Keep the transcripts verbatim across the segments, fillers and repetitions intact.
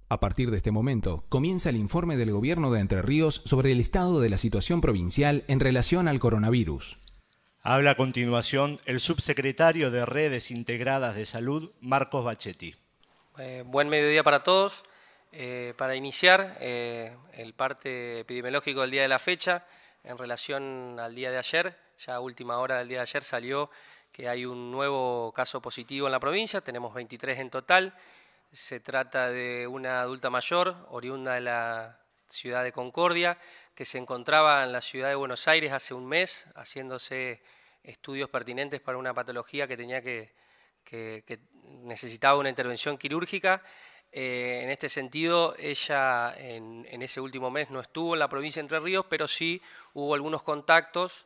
A partir de este momento, comienza el informe del Gobierno de Entre Ríos sobre el estado de la situación provincial en relación al coronavirus. Habla a continuación el subsecretario de Redes Integradas de Salud, Marcos Bachetti. Eh, buen mediodía para todos. Eh, para iniciar eh, el parte epidemiológico del día de la fecha, en relación al día de ayer, ya a última hora del día de ayer salió que hay un nuevo caso positivo en la provincia, tenemos veintitrés en total. Se trata de una adulta mayor, oriunda de la ciudad de Concordia, que se encontraba en la ciudad de Buenos Aires hace un mes, haciéndose estudios pertinentes para una patología que tenía que, que, que necesitaba una intervención quirúrgica. Eh, en este sentido, ella en, en ese último mes no estuvo en la provincia de Entre Ríos, pero sí hubo algunos contactos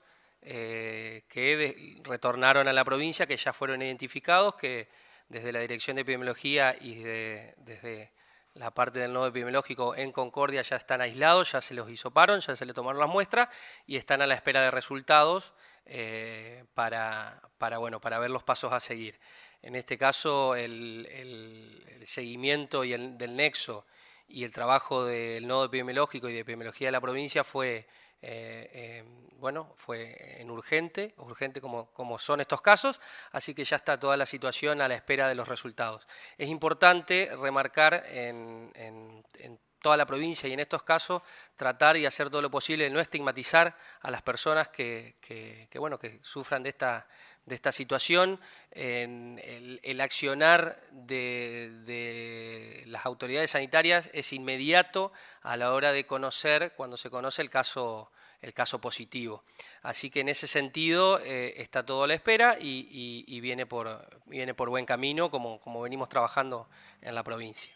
eh, que de, retornaron a la provincia, que ya fueron identificados, que desde la Dirección de Epidemiología y de, desde la parte del nodo epidemiológico en Concordia ya están aislados, ya se los hisoparon, ya se le tomaron las muestras y están a la espera de resultados eh, para, para, bueno, para ver los pasos a seguir. En este caso, el, el, el seguimiento y el, del nexo y el trabajo del nodo epidemiológico y de epidemiología de la provincia fue, eh, eh, bueno, fue en urgente, urgente como, como son estos casos, así que ya está toda la situación a la espera de los resultados. Es importante remarcar en, en, en toda la provincia y en estos casos tratar y hacer todo lo posible de no estigmatizar a las personas que, que, que, bueno, que sufran de esta, de esta situación. En el, el accionar de, de las autoridades sanitarias es inmediato a la hora de conocer, cuando se conoce el caso, el caso positivo. Así que en ese sentido eh, está todo a la espera y, y, y viene, por, viene por buen camino como, como venimos trabajando en la provincia.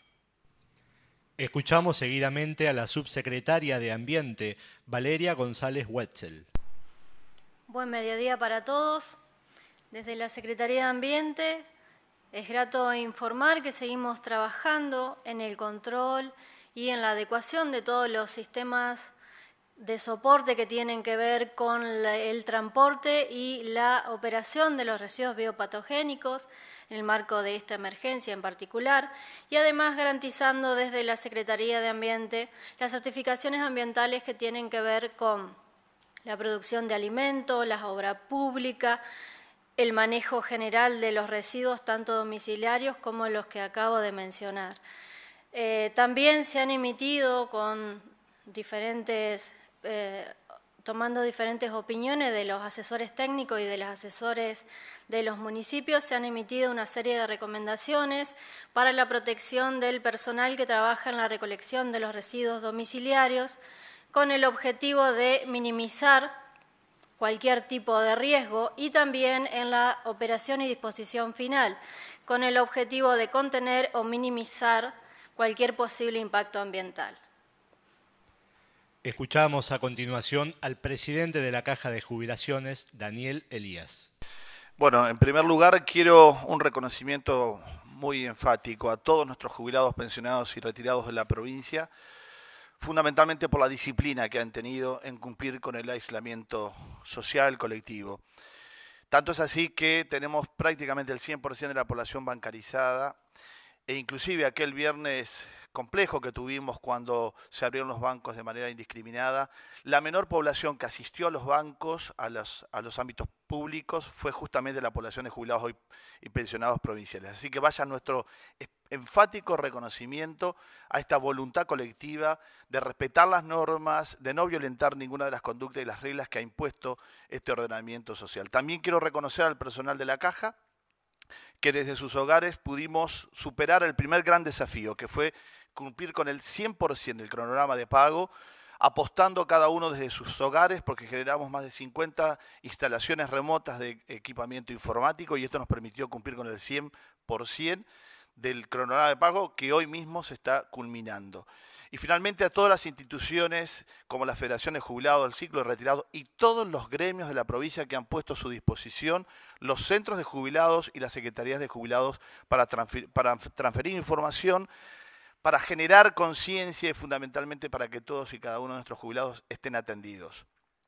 Escuchamos seguidamente a la subsecretaria de Ambiente, Valeria González Wetzel. Buen mediodía para todos. Desde la Secretaría de Ambiente es grato informar que seguimos trabajando en el control y en la adecuación de todos los sistemas de soporte que tienen que ver con el transporte y la operación de los residuos biopatogénicos en el marco de esta emergencia en particular, y además garantizando desde la Secretaría de Ambiente las certificaciones ambientales que tienen que ver con la producción de alimentos, la obra pública, el manejo general de los residuos tanto domiciliarios como los que acabo de mencionar. Eh, también se han emitido con diferentes, eh, tomando diferentes opiniones de los asesores técnicos y de los asesores de los municipios, se han emitido una serie de recomendaciones para la protección del personal que trabaja en la recolección de los residuos domiciliarios, con el objetivo de minimizar cualquier tipo de riesgo y también en la operación y disposición final, con el objetivo de contener o minimizar cualquier posible impacto ambiental. Escuchamos a continuación al presidente de la Caja de Jubilaciones, Daniel Elías. Bueno, en primer lugar quiero un reconocimiento muy enfático a todos nuestros jubilados, pensionados y retirados de la provincia, fundamentalmente por la disciplina que han tenido en cumplir con el aislamiento social colectivo. Tanto es así que tenemos prácticamente el cien por ciento de la población bancarizada e inclusive aquel viernes complejo que tuvimos cuando se abrieron los bancos de manera indiscriminada, la menor población que asistió a los bancos, a los, a los ámbitos públicos, fue justamente la población de jubilados hoy y pensionados provinciales. Así que vaya nuestro enfático reconocimiento a esta voluntad colectiva de respetar las normas, de no violentar ninguna de las conductas y las reglas que ha impuesto este ordenamiento social. También quiero reconocer al personal de la Caja, que desde sus hogares pudimos superar el primer gran desafío, que fue cumplir con el cien por ciento del cronograma de pago, apostando cada uno desde sus hogares, porque generamos más de cincuenta instalaciones remotas de equipamiento informático y esto nos permitió cumplir con el cien por ciento del cronograma de pago que hoy mismo se está culminando. Y finalmente a todas las instituciones como la Federación de Jubilados, el Ciclo de Retirados y todos los gremios de la provincia que han puesto a su disposición los centros de jubilados y las secretarías de jubilados para transferir, para transferir información, para generar conciencia y fundamentalmente para que todos y cada uno de nuestros jubilados estén atendidos.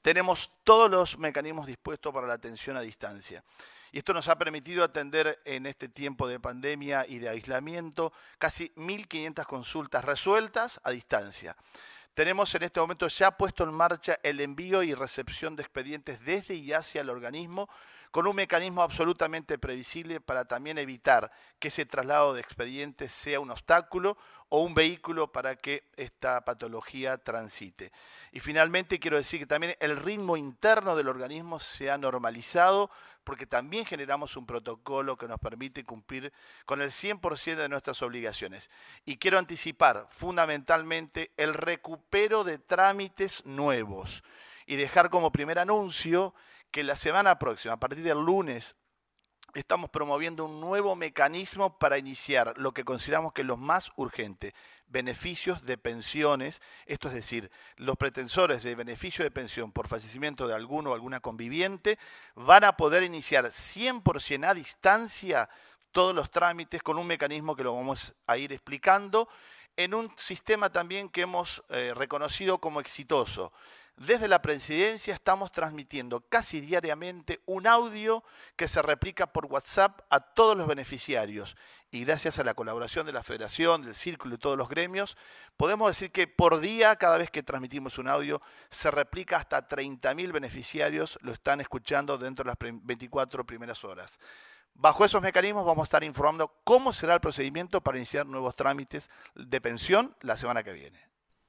tenemos todos los mecanismos dispuestos para la atención a distancia. Y esto nos ha permitido atender en este tiempo de pandemia y de aislamiento casi mil quinientas consultas resueltas a distancia. Tenemos en este momento ya puesto en marcha el envío y recepción de expedientes desde y hacia el organismo con un mecanismo absolutamente previsible para también evitar que ese traslado de expedientes sea un obstáculo o un vehículo para que esta patología transite. Y finalmente quiero decir que también el ritmo interno del organismo se ha normalizado porque también generamos un protocolo que nos permite cumplir con el cien por ciento de nuestras obligaciones. Y quiero anticipar fundamentalmente el recupero de trámites nuevos y dejar como primer anuncio que la semana próxima, a partir del lunes, estamos promoviendo un nuevo mecanismo para iniciar lo que consideramos que es lo más urgente, beneficios de pensiones, esto es decir, los pretensores de beneficio de pensión por fallecimiento de alguno o alguna conviviente van a poder iniciar cien por ciento a distancia todos los trámites con un mecanismo que lo vamos a ir explicando en un sistema también que hemos eh, reconocido como exitoso. Desde la Presidencia estamos transmitiendo casi diariamente un audio que se replica por WhatsApp a todos los beneficiarios. Y gracias a la colaboración de la Federación, del Círculo y todos los gremios, podemos decir que por día, cada vez que transmitimos un audio, se replica hasta treinta mil beneficiarios, lo están escuchando dentro de las veinticuatro primeras horas. Bajo esos mecanismos vamos a estar informando cómo será el procedimiento para iniciar nuevos trámites de pensión la semana que viene.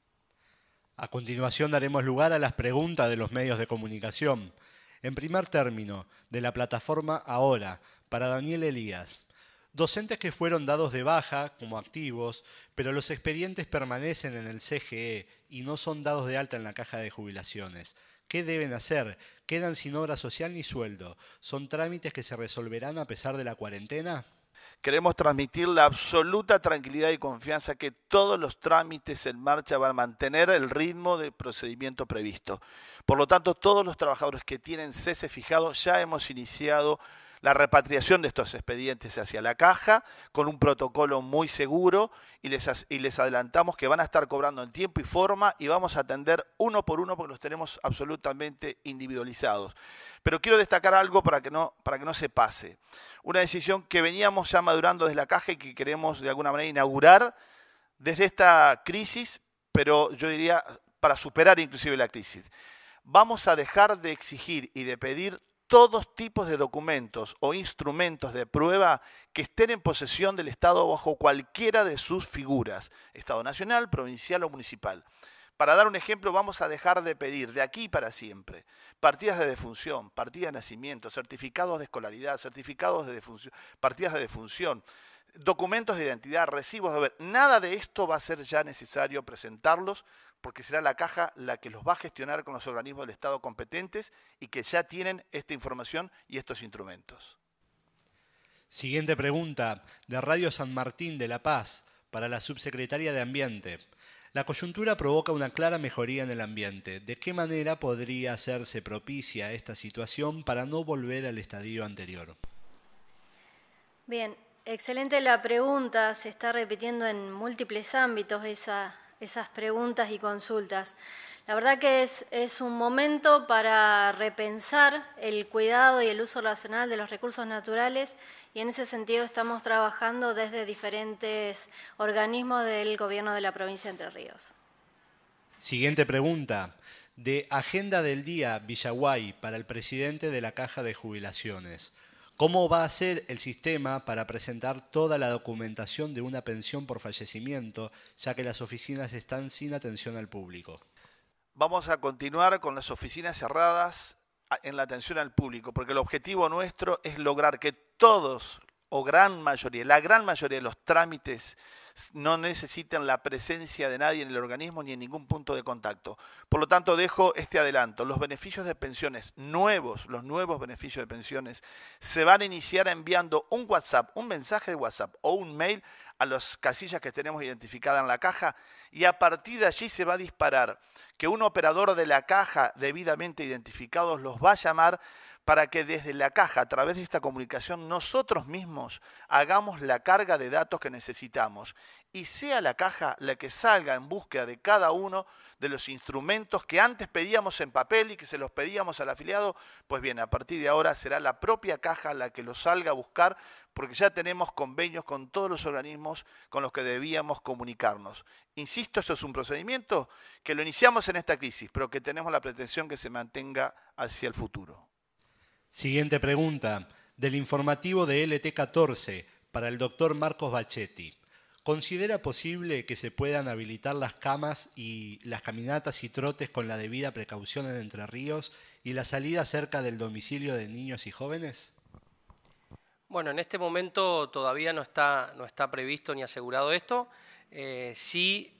A continuación daremos lugar a las preguntas de los medios de comunicación. En primer término, de la plataforma Ahora, para Daniel Elías. Docentes que fueron dados de baja como activos, pero los expedientes permanecen en el C G E y no son dados de alta en la caja de jubilaciones. ¿Qué deben hacer? ¿Quedan sin obra social ni sueldo? ¿Son trámites que se resolverán a pesar de la cuarentena? Queremos transmitir la absoluta tranquilidad y confianza que todos los trámites en marcha van a mantener el ritmo de procedimiento previsto. Por lo tanto, todos los trabajadores que tienen cese fijado ya hemos iniciado la repatriación de estos expedientes hacia la caja con un protocolo muy seguro y les, y les adelantamos que van a estar cobrando en tiempo y forma y vamos a atender uno por uno porque los tenemos absolutamente individualizados. Pero quiero destacar algo para que no, para que no se pase. Una decisión que veníamos ya madurando desde la caja y que queremos de alguna manera inaugurar desde esta crisis, pero yo diría para superar inclusive la crisis. Vamos a dejar de exigir y de pedir todos tipos de documentos o instrumentos de prueba que estén en posesión del Estado bajo cualquiera de sus figuras, Estado nacional, provincial o municipal. Para dar un ejemplo, vamos a dejar de pedir de aquí para siempre partidas de defunción, partidas de nacimiento, certificados de escolaridad, certificados de defunción, partidas de defunción, documentos de identidad, recibos de haber. Nada de esto va a ser ya necesario presentarlos porque será la caja la que los va a gestionar con los organismos del Estado competentes y que ya tienen esta información y estos instrumentos. Siguiente pregunta, de Radio San Martín de La Paz, para la subsecretaria de Ambiente. La coyuntura provoca una clara mejoría en el ambiente. ¿De qué manera podría hacerse propicia esta situación para no volver al estadio anterior? Bien, excelente la pregunta. Se está repitiendo en múltiples ámbitos esa, esas preguntas y consultas. La verdad que es, es un momento para repensar el cuidado y el uso racional de los recursos naturales y en ese sentido estamos trabajando desde diferentes organismos del Gobierno de la provincia de Entre Ríos. Siguiente pregunta, de Agenda del Día Villaguay para el presidente de la Caja de Jubilaciones. ¿Cómo va a ser el sistema para presentar toda la documentación de una pensión por fallecimiento, ya que las oficinas están sin atención al público? Vamos a continuar con las oficinas cerradas en la atención al público, porque el objetivo nuestro es lograr que todos, o gran mayoría, la gran mayoría de los trámites no necesiten la presencia de nadie en el organismo ni en ningún punto de contacto. Por lo tanto, dejo este adelanto. Los beneficios de pensiones nuevos, los nuevos beneficios de pensiones, se van a iniciar enviando un WhatsApp, un mensaje de WhatsApp o un mail a las casillas que tenemos identificadas en la caja y a partir de allí se va a disparar que un operador de la caja debidamente identificado los va a llamar para que desde la caja, a través de esta comunicación, nosotros mismos hagamos la carga de datos que necesitamos y sea la caja la que salga en búsqueda de cada uno de los instrumentos que antes pedíamos en papel y que se los pedíamos al afiliado. Pues bien, a partir de ahora será la propia caja la que los salga a buscar, porque ya tenemos convenios con todos los organismos con los que debíamos comunicarnos. Insisto, esto es un procedimiento que lo iniciamos en esta crisis, pero que tenemos la pretensión que se mantenga hacia el futuro. Siguiente pregunta, del informativo de L T catorce, para el doctor Marcos Bachetti. ¿Considera posible que se puedan habilitar las camas y las caminatas y trotes con la debida precaución en Entre Ríos y la salida cerca del domicilio de niños y jóvenes? Bueno, en este momento todavía no está, no está previsto ni asegurado esto. Eh, sí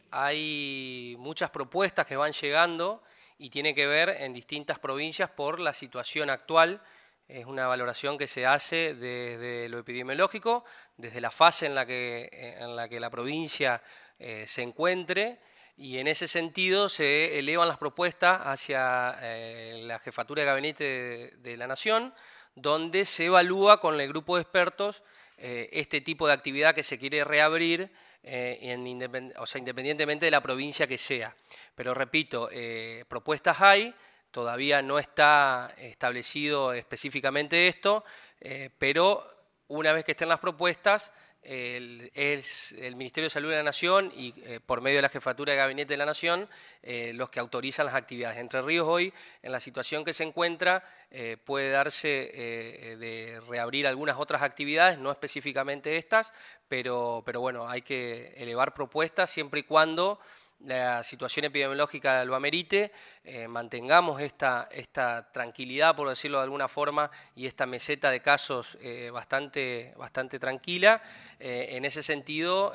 hay muchas propuestas que van llegando y tiene que ver en distintas provincias por la situación actual. Es una valoración que se hace desde lo epidemiológico, desde la fase en la que, en la, que la provincia eh, se encuentre, y en ese sentido se elevan las propuestas hacia eh, la Jefatura de Gabinete de, de la Nación, donde se evalúa con el grupo de expertos eh, este tipo de actividad que se quiere reabrir, eh, en independ o sea, independientemente de la provincia que sea. Pero repito, eh, propuestas hay. Todavía no está establecido específicamente esto, eh, pero una vez que estén las propuestas, el, es el Ministerio de Salud de la Nación y eh, por medio de la Jefatura de Gabinete de la Nación eh, los que autorizan las actividades. Entre Ríos hoy, en la situación que se encuentra, eh, puede darse eh, de reabrir algunas otras actividades, no específicamente estas, pero, pero bueno, hay que elevar propuestas siempre y cuando la situación epidemiológica lo amerite, eh, mantengamos esta, esta tranquilidad, por decirlo de alguna forma, y esta meseta de casos eh, bastante, bastante tranquila. Eh, en ese sentido,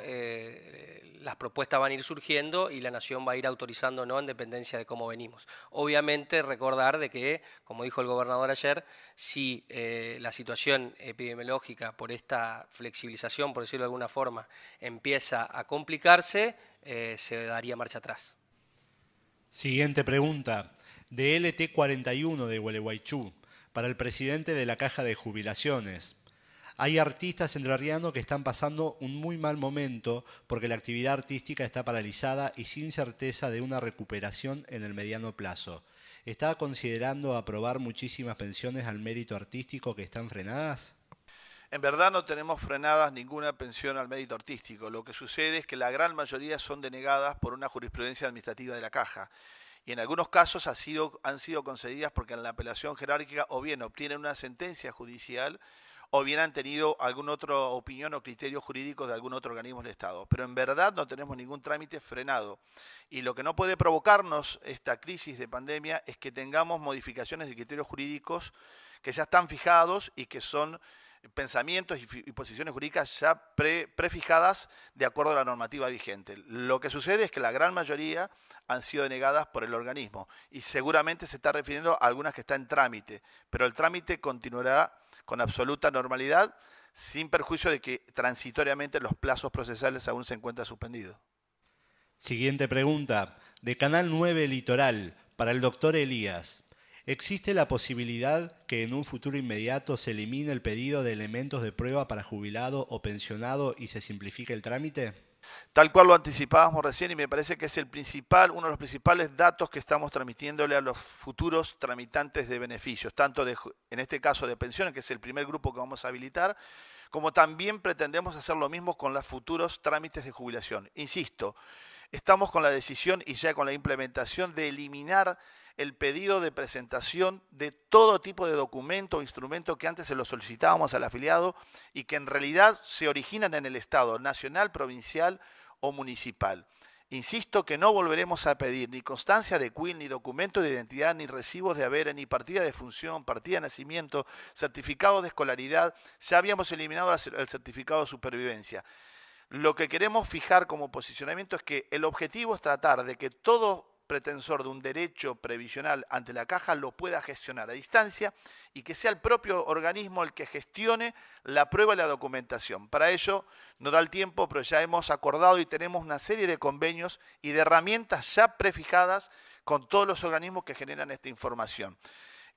eh, las propuestas van a ir surgiendo y la Nación va a ir autorizando o no en dependencia de cómo venimos. Obviamente, recordar de que, como dijo el gobernador ayer, si eh, la situación epidemiológica por esta flexibilización, por decirlo de alguna forma, empieza a complicarse, Eh, se daría marcha atrás. Siguiente pregunta, de L T cuarenta y uno de Gualeguaychú, para el presidente de la Caja de Jubilaciones. Hay artistas entrerrianos que están pasando un muy mal momento porque la actividad artística está paralizada y sin certeza de una recuperación en el mediano plazo. ¿Está considerando aprobar muchísimas pensiones al mérito artístico que están frenadas? En verdad no tenemos frenadas ninguna pensión al mérito artístico. Lo que sucede es que la gran mayoría son denegadas por una jurisprudencia administrativa de la Caja. Y en algunos casos ha sido, han sido concedidas porque en la apelación jerárquica o bien obtienen una sentencia judicial o bien han tenido alguna otra opinión o criterio jurídico de algún otro organismo del Estado. Pero en verdad no tenemos ningún trámite frenado. Y lo que no puede provocarnos esta crisis de pandemia es que tengamos modificaciones de criterios jurídicos que ya están fijados y que son pensamientos y, y posiciones jurídicas ya pre, prefijadas de acuerdo a la normativa vigente. Lo que sucede es que la gran mayoría han sido denegadas por el organismo y seguramente se está refiriendo a algunas que están en trámite, pero el trámite continuará con absoluta normalidad sin perjuicio de que transitoriamente los plazos procesales aún se encuentran suspendidos. Siguiente pregunta, de Canal nueve Litoral, para el doctor Elías. ¿Existe la posibilidad que en un futuro inmediato se elimine el pedido de elementos de prueba para jubilado o pensionado y se simplifique el trámite? Tal cual lo anticipábamos recién y me parece que es el principal, uno de los principales datos que estamos transmitiéndole a los futuros tramitantes de beneficios, tanto de, en este caso de pensiones, que es el primer grupo que vamos a habilitar, como también pretendemos hacer lo mismo con los futuros trámites de jubilación. Insisto, estamos con la decisión y ya con la implementación de eliminar el pedido de presentación de todo tipo de documento o instrumento que antes se lo solicitábamos al afiliado y que en realidad se originan en el Estado nacional, provincial o municipal. Insisto que no volveremos a pedir ni constancia de C U I L, ni documento de identidad, ni recibos de haberes, ni partida de función, partida de nacimiento, certificado de escolaridad. Ya habíamos eliminado el certificado de supervivencia. Lo que queremos fijar como posicionamiento es que el objetivo es tratar de que todo pretensor de un derecho previsional ante la Caja lo pueda gestionar a distancia y que sea el propio organismo el que gestione la prueba y la documentación. Para ello no da el tiempo, pero ya hemos acordado y tenemos una serie de convenios y de herramientas ya prefijadas con todos los organismos que generan esta información.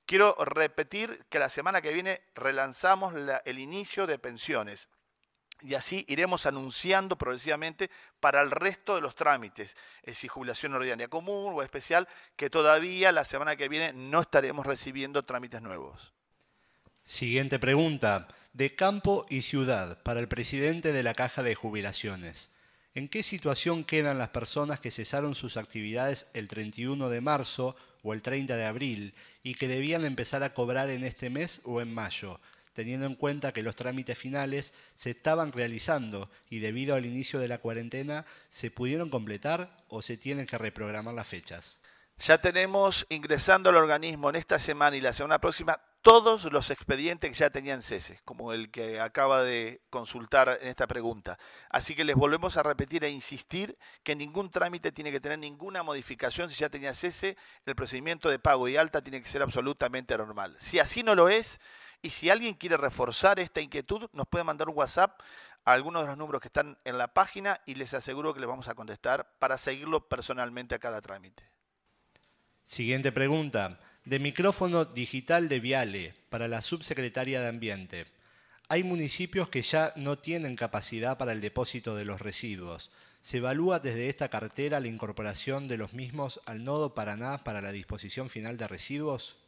Quiero repetir que la semana que viene relanzamos la, el inicio de pensiones. Y así iremos anunciando progresivamente para el resto de los trámites, es decir, jubilación ordinaria común o especial, que todavía la semana que viene no estaremos recibiendo trámites nuevos. Siguiente pregunta, de campo y ciudad, para el presidente de la Caja de Jubilaciones. ¿En qué situación quedan las personas que cesaron sus actividades el treinta y uno de marzo o el treinta de abril y que debían empezar a cobrar en este mes o en mayo? Teniendo en cuenta que los trámites finales se estaban realizando y debido al inicio de la cuarentena, ¿se pudieron completar o se tienen que reprogramar las fechas? Ya tenemos ingresando al organismo en esta semana y la semana próxima todos los expedientes que ya tenían cese, como el que acaba de consultar en esta pregunta. Así que les volvemos a repetir e insistir que ningún trámite tiene que tener ninguna modificación. Si ya tenía cese, el procedimiento de pago y alta tiene que ser absolutamente normal. Si así no lo es, y si alguien quiere reforzar esta inquietud, nos puede mandar un WhatsApp a algunos de los números que están en la página y les aseguro que les vamos a contestar para seguirlo personalmente a cada trámite. Siguiente pregunta, de micrófono digital de Viale, para la subsecretaria de Ambiente. Hay municipios que ya no tienen capacidad para el depósito de los residuos. ¿Se evalúa desde esta cartera la incorporación de los mismos al Nodo Paraná para la disposición final de residuos?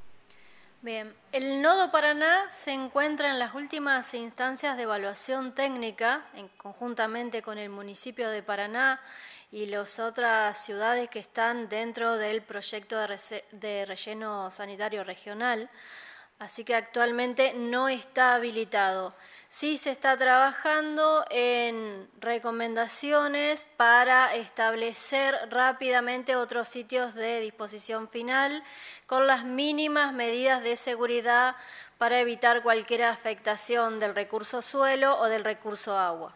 Bien, el Nodo Paraná se encuentra en las últimas instancias de evaluación técnica, en, conjuntamente con el municipio de Paraná y las otras ciudades que están dentro del proyecto de, rese, de relleno sanitario regional, así que actualmente no está habilitado. Sí se está trabajando en recomendaciones para establecer rápidamente otros sitios de disposición final con las mínimas medidas de seguridad para evitar cualquier afectación del recurso suelo o del recurso agua.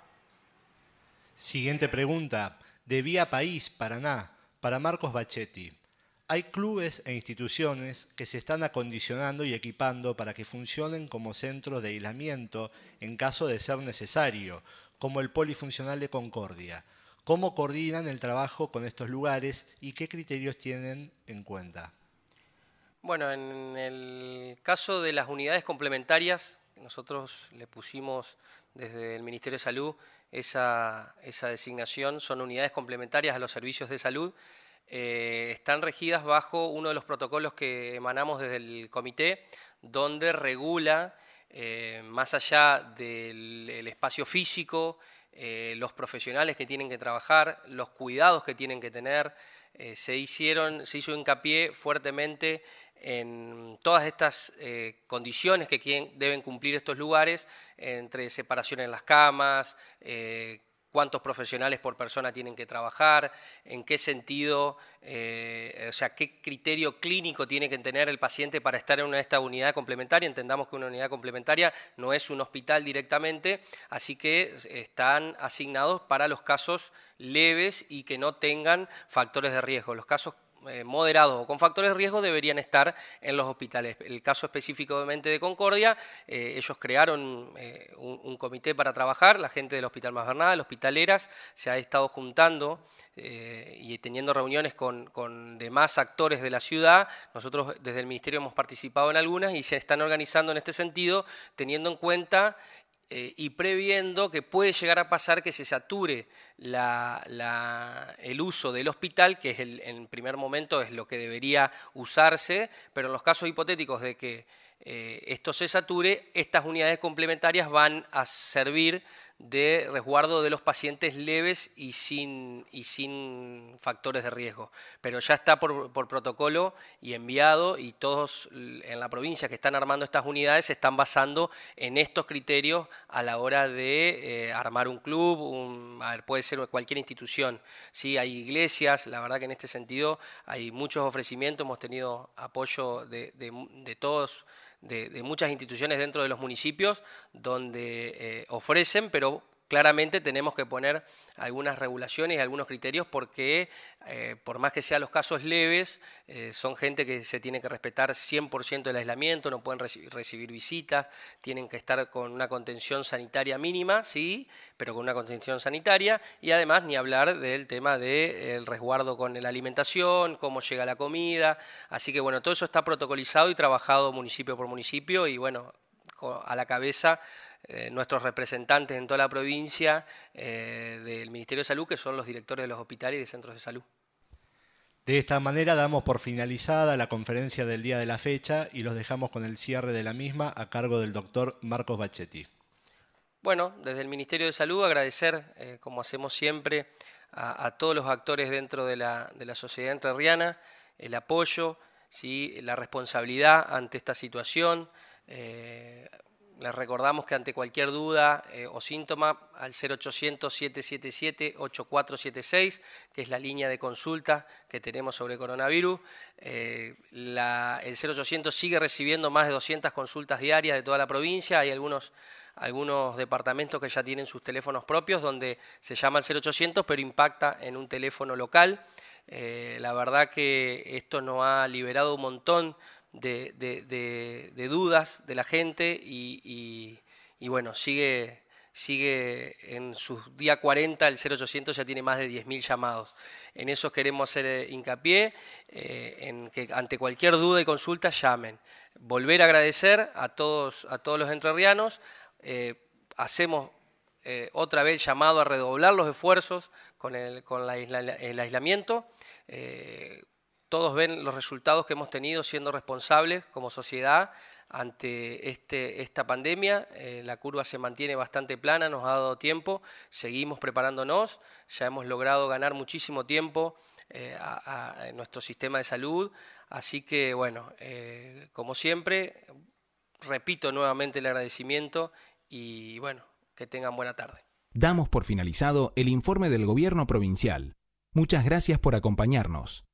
Siguiente pregunta, de Vía País, Paraná, para Marcos Bachetti. Hay clubes e instituciones que se están acondicionando y equipando para que funcionen como centros de aislamiento en caso de ser necesario, como el Polifuncional de Concordia. ¿Cómo coordinan el trabajo con estos lugares y qué criterios tienen en cuenta? Bueno, en el caso de las unidades complementarias, nosotros le pusimos desde el Ministerio de Salud esa, esa designación, son unidades complementarias a los servicios de salud. Eh, están regidas bajo uno de los protocolos que emanamos desde el comité, donde regula, eh, más allá del el espacio físico, eh, los profesionales que tienen que trabajar, los cuidados que tienen que tener. Eh, se, hicieron, se hizo hincapié fuertemente en todas estas eh, condiciones que quieren, deben cumplir estos lugares, entre separación en las camas, eh, cuántos profesionales por persona tienen que trabajar, en qué sentido, eh, o sea, qué criterio clínico tiene que tener el paciente para estar en una esta unidad complementaria. Entendamos que una unidad complementaria no es un hospital directamente, así que están asignados para los casos leves y que no tengan factores de riesgo. Los casos Eh, moderados o con factores de riesgo deberían estar en los hospitales. El caso específicamente de Concordia, eh, ellos crearon eh, un, un comité para trabajar, la gente del Hospital Mas Bernal, hospitaleras, se ha estado juntando eh, y teniendo reuniones con, con demás actores de la ciudad. Nosotros desde el Ministerio hemos participado en algunas y se están organizando en este sentido, teniendo en cuenta Eh, y previendo que puede llegar a pasar que se sature la, la, el uso del hospital, que es el, en primer momento es lo que debería usarse, pero en los casos hipotéticos de que eh, esto se sature, estas unidades complementarias van a servir de resguardo de los pacientes leves y sin, y sin factores de riesgo. Pero ya está por, por protocolo y enviado, y todos en la provincia que están armando estas unidades se están basando en estos criterios a la hora de eh, armar un club, un, a ver, puede ser cualquier institución. Sí, hay iglesias, la verdad que en este sentido hay muchos ofrecimientos, hemos tenido apoyo de, de, de todos, De, de muchas instituciones dentro de los municipios donde eh, ofrecen, pero claramente tenemos que poner algunas regulaciones y algunos criterios porque eh, por más que sean los casos leves, eh, son gente que se tiene que respetar cien por ciento del aislamiento, no pueden reci- recibir visitas, tienen que estar con una contención sanitaria mínima, sí, pero con una contención sanitaria, y además ni hablar del tema del resguardo con la alimentación, cómo llega la comida, así que bueno, todo eso está protocolizado y trabajado municipio por municipio y bueno, a la cabeza eh, nuestros representantes en toda la provincia eh, del Ministerio de Salud, que son los directores de los hospitales y de centros de salud. De esta manera damos por finalizada la conferencia del día de la fecha y los dejamos con el cierre de la misma a cargo del doctor Marcos Bachetti. Bueno, desde el Ministerio de Salud agradecer, eh, como hacemos siempre, a, a todos los actores dentro de la, de la sociedad entrerriana, el apoyo, ¿sí?, la responsabilidad ante esta situación. Eh, les recordamos que ante cualquier duda eh, o síntoma al cero ochocientos, siete siete siete, ocho cuatro siete seis, que es la línea de consulta que tenemos sobre coronavirus. Eh, la, el cero ochocientos sigue recibiendo más de doscientas consultas diarias de toda la provincia. Hay algunos, algunos departamentos que ya tienen sus teléfonos propios donde se llama al cero ochocientos pero impacta en un teléfono local. Eh, la verdad que esto nos ha liberado un montón De, de, de, de dudas de la gente y, y, y bueno, sigue, sigue en sus día cuarenta, el cero ochocientos ya tiene más de diez mil llamados. En eso queremos hacer hincapié, eh, en que ante cualquier duda y consulta llamen. Volver a agradecer a todos, a todos los entrerrianos, eh, hacemos eh, otra vez llamado a redoblar los esfuerzos con el, con la isla, el aislamiento. Eh, Todos ven los resultados que hemos tenido siendo responsables como sociedad ante este, esta pandemia. Eh, la curva se mantiene bastante plana, nos ha dado tiempo, seguimos preparándonos, ya hemos logrado ganar muchísimo tiempo eh, a, a nuestro sistema de salud. Así que, bueno, eh, como siempre, repito nuevamente el agradecimiento y, bueno, que tengan buena tarde. Damos por finalizado el informe del Gobierno Provincial. Muchas gracias por acompañarnos.